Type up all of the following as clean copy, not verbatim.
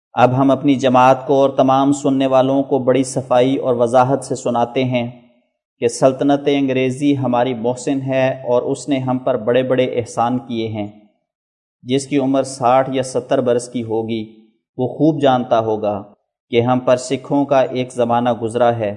اب ہم اپنی جماعت کو اور تمام سننے والوں کو بڑی صفائی اور وضاحت سے سناتے ہیں کہ سلطنت انگریزی ہماری محسن ہے اور اس نے ہم پر بڑے بڑے احسان کیے ہیں۔ جس کی عمر 60 یا 70 برس کی ہوگی وہ خوب جانتا ہوگا کہ ہم پر سکھوں کا ایک زمانہ گزرا ہے۔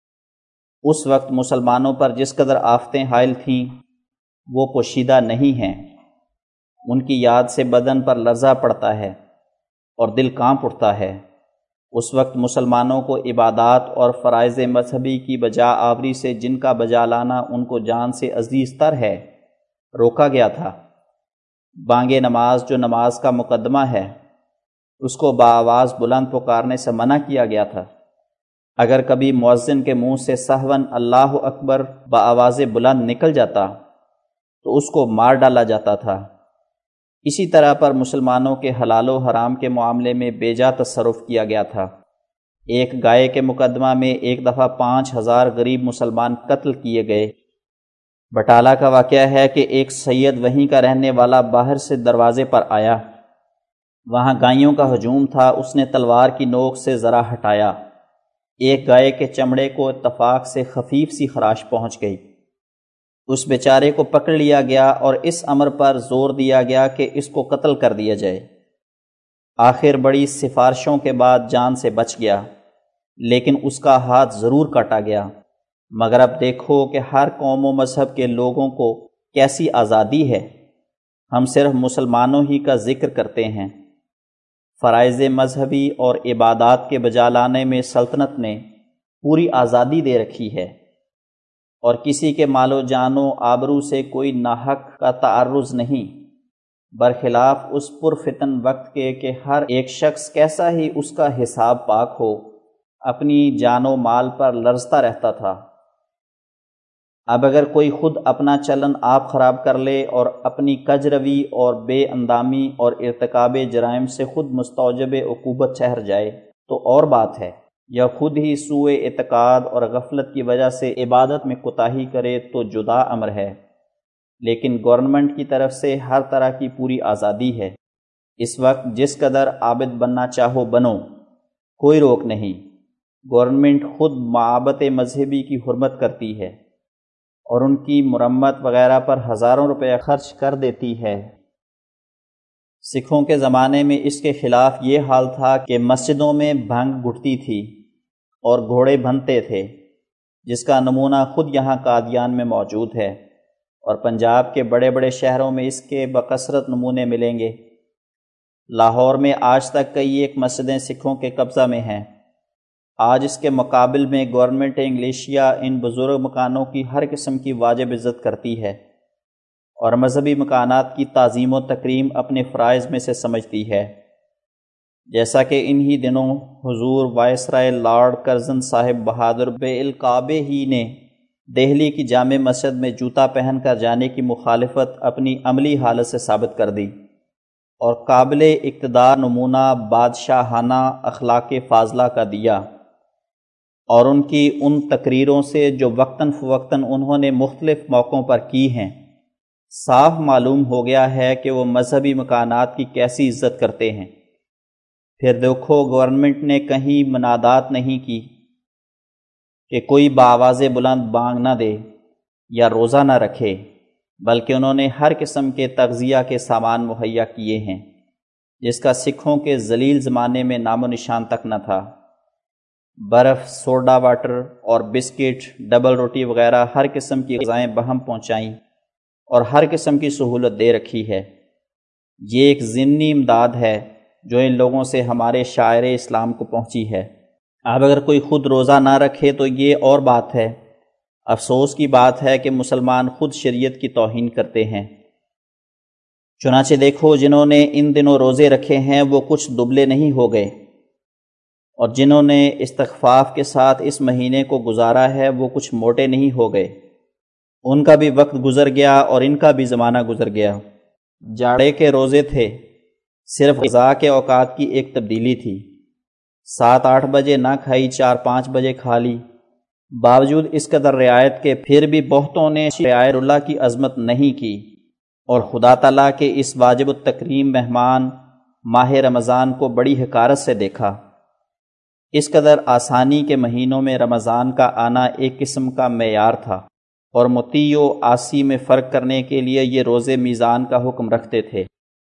اس وقت مسلمانوں پر جس قدر آفتیں حائل تھیں وہ پوشیدہ نہیں ہیں۔ ان کی یاد سے بدن پر لرزہ پڑتا ہے اور دل کانپ اٹھتا ہے۔ اس وقت مسلمانوں کو عبادات اور فرائض مذہبی کی بجا آوری سے جن کا بجا لانا ان کو جان سے عزیز تر ہے روکا گیا تھا۔ بانگ نماز جو نماز کا مقدمہ ہے اس کو بآواز بلند پکارنے سے منع کیا گیا تھا۔ اگر کبھی مؤذن کے منہ سے سہواً اللہ اکبر بآواز بلند نکل جاتا تو اس کو مار ڈالا جاتا تھا۔ اسی طرح پر مسلمانوں کے حلال و حرام کے معاملے میں بیجا تصرف کیا گیا تھا۔ ایک گائے کے مقدمہ میں ایک دفعہ 5000 غریب مسلمان قتل کیے گئے۔ بٹالہ کا واقعہ ہے کہ ایک سید وہیں کا رہنے والا باہر سے دروازے پر آیا۔ وہاں گائیوں کا ہجوم تھا۔ اس نے تلوار کی نوک سے ذرا ہٹایا۔ ایک گائے کے چمڑے کو اتفاق سے خفیف سی خراش پہنچ گئی۔ اس بیچارے کو پکڑ لیا گیا اور اس امر پر زور دیا گیا کہ اس کو قتل کر دیا جائے۔ آخر بڑی سفارشوں کے بعد جان سے بچ گیا، لیکن اس کا ہاتھ ضرور کاٹا گیا۔ مگر اب دیکھو کہ ہر قوم و مذہب کے لوگوں کو کیسی آزادی ہے۔ ہم صرف مسلمانوں ہی کا ذکر کرتے ہیں۔ فرائض مذہبی اور عبادات کے بجا لانے میں سلطنت نے پوری آزادی دے رکھی ہے، اور کسی کے مال و جان و آبرو سے کوئی ناحق کا تعرض نہیں، برخلاف اس پرفتن وقت کے کہ ہر ایک شخص کیسا ہی اس کا حساب پاک ہو اپنی جان و مال پر لرزتا رہتا تھا۔ اب اگر کوئی خود اپنا چلن آپ خراب کر لے اور اپنی کج روی اور بے اندامی اور ارتکاب جرائم سے خود مستوجب عقوبت ٹھہر جائے تو اور بات ہے، یا خود ہی سوء اعتقاد اور غفلت کی وجہ سے عبادت میں کوتاہی کرے تو جدا امر ہے، لیکن گورنمنٹ کی طرف سے ہر طرح کی پوری آزادی ہے۔ اس وقت جس قدر عابد بننا چاہو بنو، کوئی روک نہیں۔ گورنمنٹ خود معابد مذہبی کی حرمت کرتی ہے اور ان کی مرمت وغیرہ پر ہزاروں روپے خرچ کر دیتی ہے۔ سکھوں کے زمانے میں اس کے خلاف یہ حال تھا کہ مسجدوں میں بھنگ گھٹتی تھی اور گھوڑے بنتے تھے، جس کا نمونہ خود یہاں قادیان میں موجود ہے، اور پنجاب کے بڑے بڑے شہروں میں اس کے بکثرت نمونے ملیں گے۔ لاہور میں آج تک کئی ایک مسجدیں سکھوں کے قبضہ میں ہیں۔ آج اس کے مقابل میں گورنمنٹ انگلیشیا ان بزرگ مکانوں کی ہر قسم کی واجب عزت کرتی ہے اور مذہبی مکانات کی تعظیم و تکریم اپنے فرائض میں سے سمجھتی ہے، جیسا کہ انہی دنوں حضور وائسرائے لارڈ کرزن صاحب بہادر بالکعبہ ہی نے دہلی کی جامع مسجد میں جوتا پہن کر جانے کی مخالفت اپنی عملی حالت سے ثابت کر دی، اور قابل اقتدار نمونہ بادشاہانہ اخلاق فاضلہ کا دیا، اور ان کی ان تقریروں سے جو وقتاً فوقتاً انہوں نے مختلف موقعوں پر کی ہیں صاف معلوم ہو گیا ہے کہ وہ مذہبی مکانات کی کیسی عزت کرتے ہیں۔ پھر دیکھو گورنمنٹ نے کہیں منادات نہیں کی کہ کوئی بآواز بلند بانگ نہ دے یا روزہ نہ رکھے، بلکہ انہوں نے ہر قسم کے تغذیہ کے سامان مہیا کیے ہیں، جس کا سکھوں کے ذلیل زمانے میں نام و نشان تک نہ تھا۔ برف، سوڈا واٹر اور بسکٹ، ڈبل روٹی وغیرہ ہر قسم کی غذائیں بہم پہنچائیں اور ہر قسم کی سہولت دے رکھی ہے۔ یہ ایک ضمنی امداد ہے جو ان لوگوں سے ہمارے شاعر اسلام کو پہنچی ہے۔ اب اگر کوئی خود روزہ نہ رکھے تو یہ اور بات ہے۔ افسوس کی بات ہے کہ مسلمان خود شریعت کی توہین کرتے ہیں۔ چنانچہ دیکھو جنہوں نے ان دنوں روزے رکھے ہیں وہ کچھ دبلے نہیں ہو گئے، اور جنہوں نے استخفاف کے ساتھ اس مہینے کو گزارا ہے وہ کچھ موٹے نہیں ہو گئے۔ ان کا بھی وقت گزر گیا اور ان کا بھی زمانہ گزر گیا۔ جاڑے کے روزے تھے، صرف غذا کے اوقات کی ایک تبدیلی تھی۔ 7-8 بجے نہ کھائی، 4-5 بجے کھا لی۔ باوجود اس قدر رعایت کے پھر بھی بہتوں نے شعائر اللہ کی عظمت نہیں کی، اور خدا تعالیٰ کے اس واجب التکریم مہمان ماہ رمضان کو بڑی حقارت سے دیکھا۔ اس قدر آسانی کے مہینوں میں رمضان کا آنا ایک قسم کا معیار تھا، اور مطیع و عاصی میں فرق کرنے کے لیے یہ روزے میزان کا حکم رکھتے تھے۔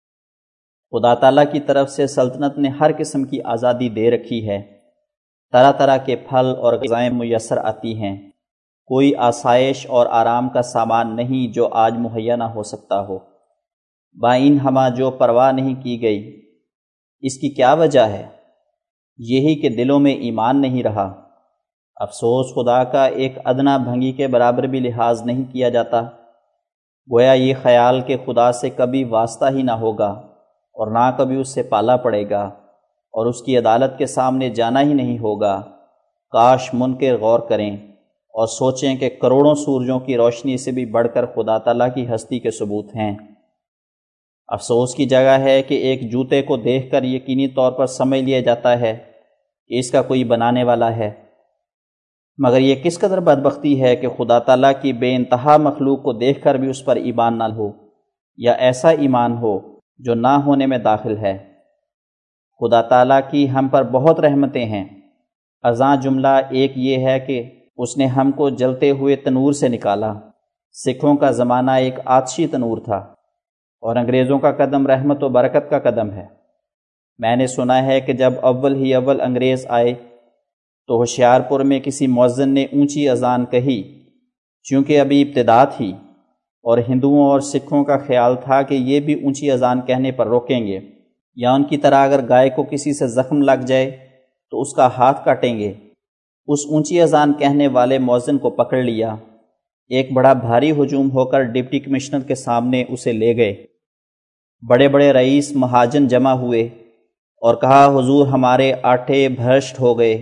خدا تعالیٰ کی طرف سے سلطنت نے ہر قسم کی آزادی دے رکھی ہے، طرح طرح کے پھل اور غذائیں میسر آتی ہیں، کوئی آسائش اور آرام کا سامان نہیں جو آج مہیا نہ ہو سکتا ہو۔ بائن ہما جو پرواہ نہیں کی گئی، اس کی کیا وجہ ہے؟ یہی کہ دلوں میں ایمان نہیں رہا۔ افسوس خدا کا ایک ادنا بھنگی کے برابر بھی لحاظ نہیں کیا جاتا، گویا یہ خیال کہ خدا سے کبھی واسطہ ہی نہ ہوگا اور نہ کبھی اس سے پالا پڑے گا اور اس کی عدالت کے سامنے جانا ہی نہیں ہوگا۔ کاش منکر غور کریں اور سوچیں کہ کروڑوں سورجوں کی روشنی سے بھی بڑھ کر خدا تعالیٰ کی ہستی کے ثبوت ہیں۔ افسوس کی جگہ ہے کہ ایک جوتے کو دیکھ کر یقینی طور پر سمجھ لیا جاتا ہے کہ اس کا کوئی بنانے والا ہے، مگر یہ کس قدر بدبختی ہے کہ خدا تعالیٰ کی بے انتہا مخلوق کو دیکھ کر بھی اس پر ایمان نہ ہو، یا ایسا ایمان ہو جو نہ ہونے میں داخل ہے۔ خدا تعالیٰ کی ہم پر بہت رحمتیں ہیں۔ ازاں جملہ ایک یہ ہے کہ اس نے ہم کو جلتے ہوئے تنور سے نکالا۔ سکھوں کا زمانہ ایک آتشی تنور تھا، اور انگریزوں کا قدم رحمت و برکت کا قدم ہے۔ میں نے سنا ہے کہ جب اول انگریز آئے تو ہوشیارپور میں کسی مؤذن نے اونچی اذان کہی، چونکہ ابھی ابتدا تھی اور ہندوؤں اور سکھوں کا خیال تھا کہ یہ بھی اونچی اذان کہنے پر روکیں گے، یا ان کی طرح اگر گائے کو کسی سے زخم لگ جائے تو اس کا ہاتھ کاٹیں گے۔ اس اونچی اذان کہنے والے مؤذن کو پکڑ لیا، ایک بڑا بھاری ہجوم ہو کر ڈپٹی کمشنر کے سامنے اسے لے گئے۔ بڑے بڑے رئیس مہاجن جمع ہوئے اور کہا، حضور ہمارے آٹے بھرشٹ ہو گئے،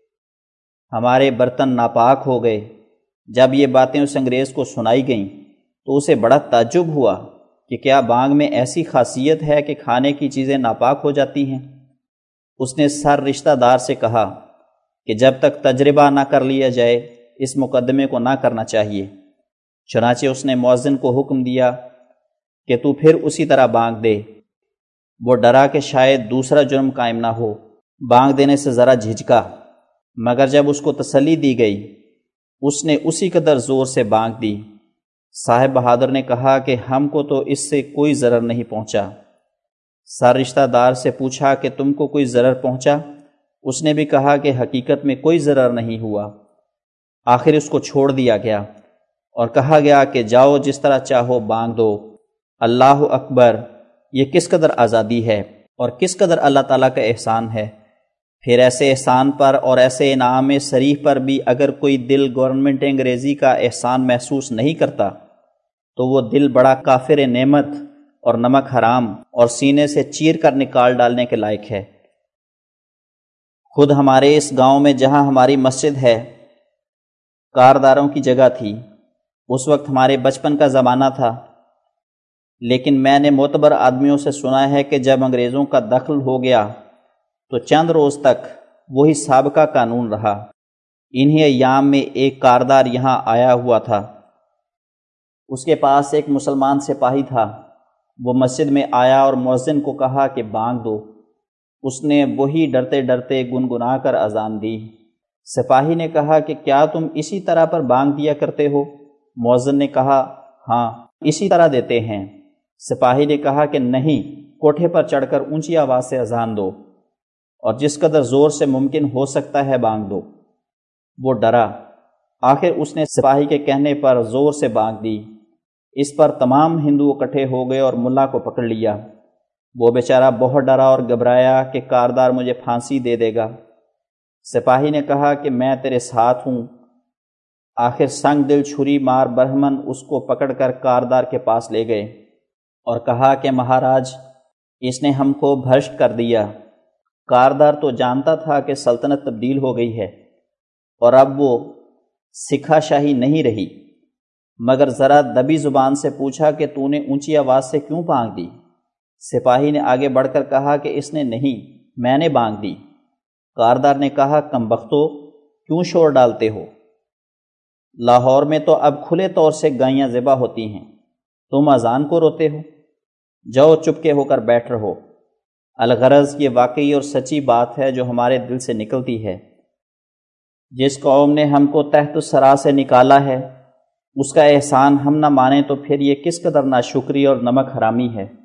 ہمارے برتن ناپاک ہو گئے۔ جب یہ باتیں اس انگریز کو سنائی گئیں تو اسے بڑا تعجب ہوا کہ کیا بانگ میں ایسی خاصیت ہے کہ کھانے کی چیزیں ناپاک ہو جاتی ہیں؟ اس نے سر رشتہ دار سے کہا کہ جب تک تجربہ نہ کر لیا جائے اس مقدمے کو نہ کرنا چاہیے۔ چنانچہ اس نے مؤذن کو حکم دیا کہ تو پھر اسی طرح بانگ دے۔ وہ ڈرا کہ شاید دوسرا جرم قائم نہ ہو، بانگ دینے سے ذرا جھجکا، مگر جب اس کو تسلی دی گئی اس نے اسی قدر زور سے بانگ دی۔ صاحب بہادر نے کہا کہ ہم کو تو اس سے کوئی ضرر نہیں پہنچا۔ سر رشتہ دار سے پوچھا کہ تم کو کوئی ضرر پہنچا؟ اس نے بھی کہا کہ حقیقت میں کوئی ضرر نہیں ہوا۔ آخر اس کو چھوڑ دیا گیا اور کہا گیا کہ جاؤ جس طرح چاہو بانگ دو۔ اللہ اکبر! یہ کس قدر آزادی ہے اور کس قدر اللہ تعالیٰ کا احسان ہے۔ پھر ایسے احسان پر اور ایسے انعام صریح پر بھی اگر کوئی دل گورنمنٹ انگریزی کا احسان محسوس نہیں کرتا تو وہ دل بڑا کافر نعمت اور نمک حرام اور سینے سے چیر کر نکال ڈالنے کے لائق ہے۔ خود ہمارے اس گاؤں میں جہاں ہماری مسجد ہے کارداروں کی جگہ تھی، اس وقت ہمارے بچپن کا زمانہ تھا، لیکن میں نے معتبر آدمیوں سے سنا ہے کہ جب انگریزوں کا دخل ہو گیا تو چند روز تک وہی سابقہ قانون رہا۔ انہی ایام میں ایک کاردار یہاں آیا ہوا تھا، اس کے پاس ایک مسلمان سپاہی تھا۔ وہ مسجد میں آیا اور مؤذن کو کہا کہ بانگ دو۔ اس نے وہی ڈرتے ڈرتے گنگنا کر اذان دی۔ سپاہی نے کہا کہ کیا تم اسی طرح پر بانگ دیا کرتے ہو؟ مؤذن نے کہا ہاں اسی طرح دیتے ہیں۔ سپاہی نے کہا کہ نہیں، کوٹھے پر چڑھ کر اونچی آواز سے اذان دو اور جس قدر زور سے ممکن ہو سکتا ہے بانگ دو۔ وہ ڈرا، آخر اس نے سپاہی کے کہنے پر زور سے بانگ دی۔ اس پر تمام ہندو اکٹھے ہو گئے اور ملا کو پکڑ لیا۔ وہ بیچارہ بہت ڈرا اور گھبرایا کہ کاردار مجھے پھانسی دے دے گا۔ سپاہی نے کہا کہ میں تیرے ساتھ ہوں۔ آخر سنگ دل چھری مار برہمن اس کو پکڑ کر کاردار کے پاس لے گئے اور کہا کہ مہاراج اس نے ہم کو بھرشٹ کر دیا۔ کاردار تو جانتا تھا کہ سلطنت تبدیل ہو گئی ہے اور اب وہ سکھا شاہی نہیں رہی، مگر ذرا دبی زبان سے پوچھا کہ تو نے اونچی آواز سے کیوں بانگ دی؟ سپاہی نے آگے بڑھ کر کہا کہ اس نے نہیں، میں نے بانگ دی۔ کاردار نے کہا کم بختو، کیوں شور ڈالتے ہو؟ لاہور میں تو اب کھلے طور سے گائیاں ذبح ہوتی ہیں، تم اذان کو روتے ہو؟ جاؤ چپکے ہو کر بیٹھ رہو۔ الغرض یہ واقعی اور سچی بات ہے جو ہمارے دل سے نکلتی ہے۔ جس قوم نے ہم کو تحت الثری سے نکالا ہے، اس کا احسان ہم نہ مانیں تو پھر یہ کس قدر ناشکری اور نمک حرامی ہے۔